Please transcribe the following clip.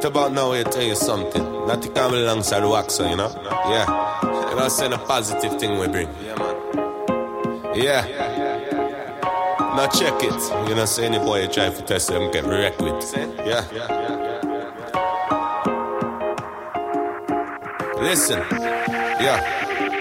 about now, I tell you something. Not to come alongside Waxer, you know? Yeah. And I'll send a positive thing we bring. Yeah, man. Yeah. Now check it. You know, say any boy try to test them, get wrecked with. Yeah. Listen. Yeah.